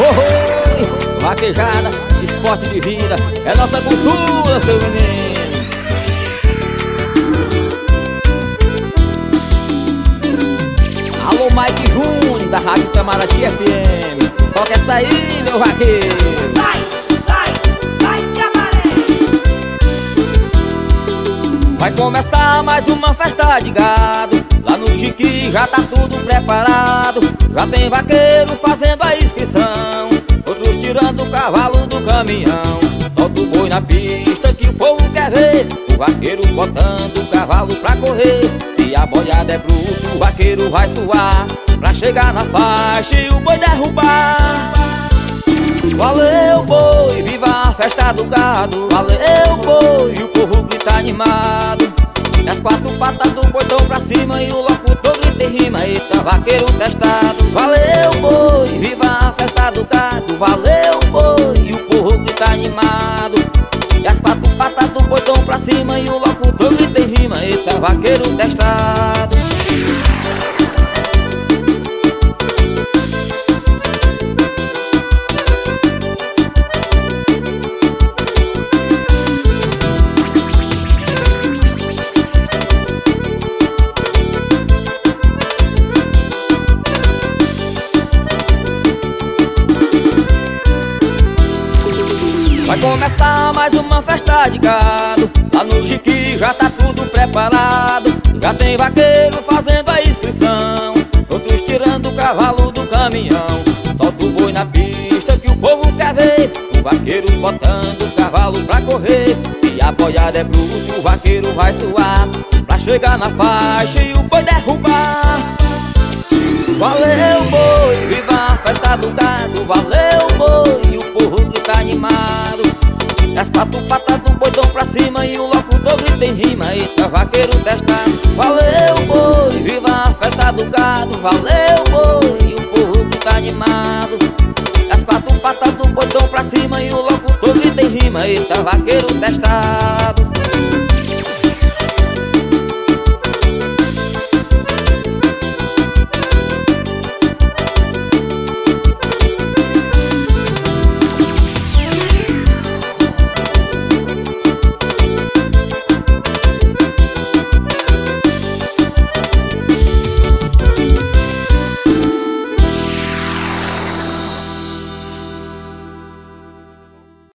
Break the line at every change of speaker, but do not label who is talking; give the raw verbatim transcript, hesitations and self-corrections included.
Oh, vaquejada, esporte de vida, é nossa cultura, seu menino. Alô, Mike Júnior, da Rádio Itamaraty F M. Toca essa aí, meu vaqueiro.
Vai, vai, vai, cabaré.
Vai começar mais uma festa de gado. Lá no Jiqui já tá tudo preparado. Já tem vaqueiro fazendo a inscrição, outros tirando o cavalo do caminhão. Solta o boi na pista que o povo quer ver, o vaqueiro botando o cavalo pra correr. E a boiada é bruto, o vaqueiro vai suar pra chegar na faixa e o boi derrubar. Valeu boi, viva a festa do gado. Valeu boi, e o povo grita animado. E as quatro patas do boi tão pra cima e o locutor grita e rima. Eita, vaqueiro testado. Valeu boi, viva a festa do gado. Valeu boi, e o povo grita animado. E as quatro patas do boi tão pra cima e o locutor grita e rima. Eita, vaqueiro testado. Vai começar mais uma festa de gado. Lá no Jiqui já tá tudo preparado. Já tem vaqueiro fazendo a inscrição, outros tirando o cavalo do caminhão. Solta o boi na pista que o povo quer ver, o vaqueiro botando o cavalo pra correr. E a boiada é bruto, o vaqueiro vai suar pra chegar na faixa e o boi derrubar. Valeu boi, viva a festa do gado. Valeu boi, e o povo grita animado. E as quatro patas do boi tão pra cima e o locutor grita em rima. Eita, vaqueiro testado. Valeu boi, viva a festa do gado. Valeu boi, e o povo grita animado. E as quatro patas do boi tão pra cima e o locutor grita em rima. Eita, vaqueiro testado.